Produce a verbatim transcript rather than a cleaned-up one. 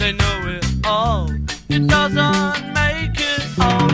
they know it all. It doesn't make it all